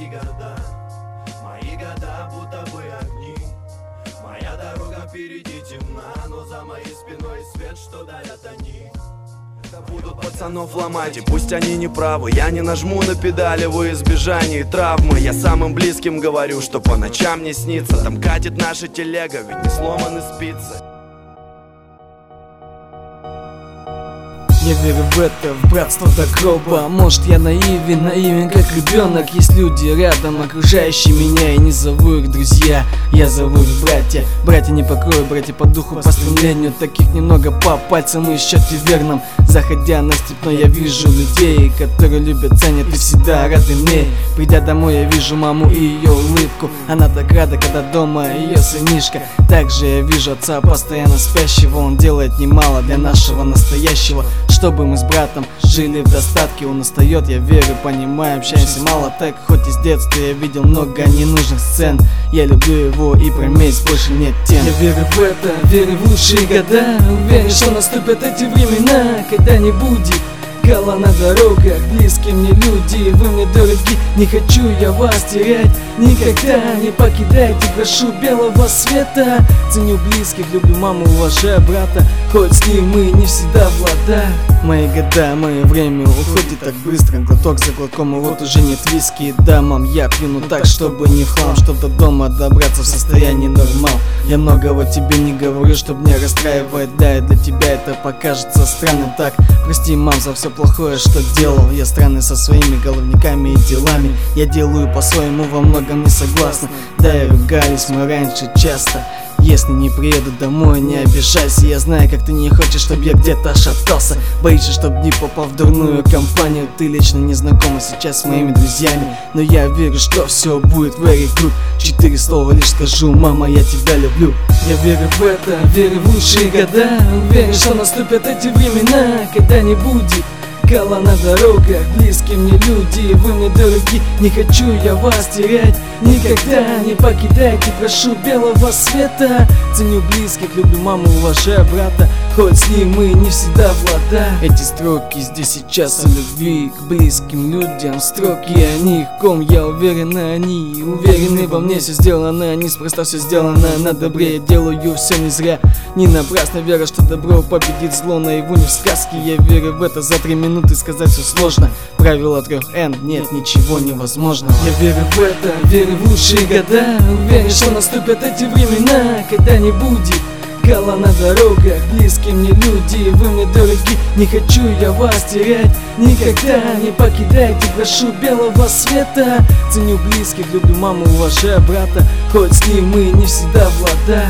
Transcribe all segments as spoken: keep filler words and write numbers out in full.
мои года, мои года будто бы огни. Моя дорога впереди темна, но за моей спиной свет, что дарят они. Будут пацанов ломать, и пусть они не правы, я не нажму на педали во избежание травмы. Я самым близким говорю, что по ночам не снится. Там катит наша телега, ведь не сломаны спицы. Я верю в это, в братство до гроба. Может, я наивен, наивен как ребенок. Есть люди рядом, окружающие меня, и не зову их друзья, я зову их братья. Братья не по крою, братья по духу, по стремлению. Таких немного по пальцам и счете верным. Заходя на степной, я вижу людей, которые любят, ценят и всегда рады мне. Придя домой, я вижу маму и ее улыбку. Она так рада, когда дома ее сынишка. Также я вижу отца, постоянно спящего. Он делает немало для нашего настоящего, чтобы мы с братом жили в достатке. Он устает, я верю, понимаю, общаемся мало так. Хоть и с детства я видел много ненужных сцен. Я люблю его, и про месть больше нет тем. Я верю в это, верю в лучшие года. Уверен, что наступят эти времена, когда не будет гала на дорогах, близкие мне люди, вы мне дороги. Не хочу я вас терять, никогда не покидайте, прошу белого света. Ценю близких, люблю маму, уважаю брата, хоть с ним мы не всегда в ладах. Мои года, мое время уходит так быстро, глоток за глотком, и вот уже нет виски. Да, мам, я пью, но так, чтобы не в хлам, чтоб до дома добраться в состоянии нормал. Я многого тебе не говорю, чтобы не расстраивать, да, и для тебя это покажется странным. Так, прости, мам, за все плохое, что делал. Я странный со своими головниками и делами. Я делаю по-своему, во многом не согласна. Да, и ругались мы раньше часто. Если не приеду домой, не обижайся. Я знаю, как ты не хочешь, чтобы я где-то шатался. Боишься, чтобы не попал в дурную компанию. Ты лично не знакома сейчас с моими друзьями, но я верю, что все будет very good. Четыре слова лишь скажу: мама, я тебя люблю. Я верю в это, верю в лучшие года. Уверен, что наступят эти времена, когда не будет гала на дорогах, близкие мне люди, вы мне дороги. Не хочу я вас терять, никогда не покидайте, прошу белого света. Ценю близких, люблю маму, уважаю брата, хоть с ним мы не всегда в ладах. Эти строки здесь сейчас о любви к близким людям. Строки о них, ком я уверен, они уверены во мне, все сделано, неспроста все сделано на добре. Я делаю все не зря, не напрасно вера, что добро победит зло. Наяву не в сказке, я верю в это. За три минуты сказать все сложно. Правило трех Н, нет ничего невозможного. Я верю в это, верю в лучшие года. Уверен, что наступят эти времена, когда не будет гала на дорогах, близкие мне люди, вы мне дороги. Не хочу я вас терять, никогда не покидайте, прошу белого света. Ценю близких, люблю маму, уважаю брата, хоть с ним мы не всегда в ладах.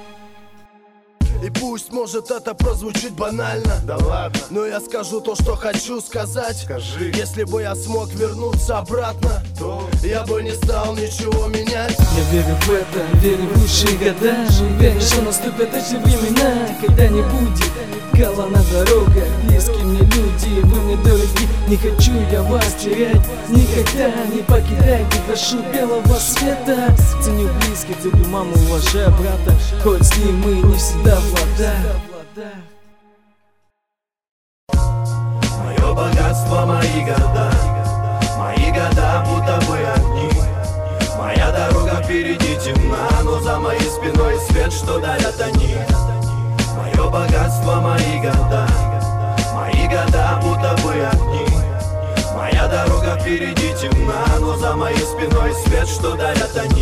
И пусть, может, это прозвучит банально, Да ладно, но я скажу то, что хочу сказать. скажи, Если бы я смог вернуться обратно, то я бы не стал ничего менять. Я верю в это, верю в лучшие года. Уверен, что наступят эти времена, когда не будет гала на дорогах, близкие мне люди, вы мне дороги. Не хочу я вас терять, никогда не покидайте, прошу белого света. Ценю близких, люблю маму, уважаю брата, хоть с ним мы не всегда в ладах. Мое богатство, мои года, мои года будто бы огни. Моя дорога впереди темна, но за моей спиной свет, что дарят они. Мое богатство, мои года, мои года будто бы огни. Моя дорога впереди темна, но за моей спиной свет, что дарят они.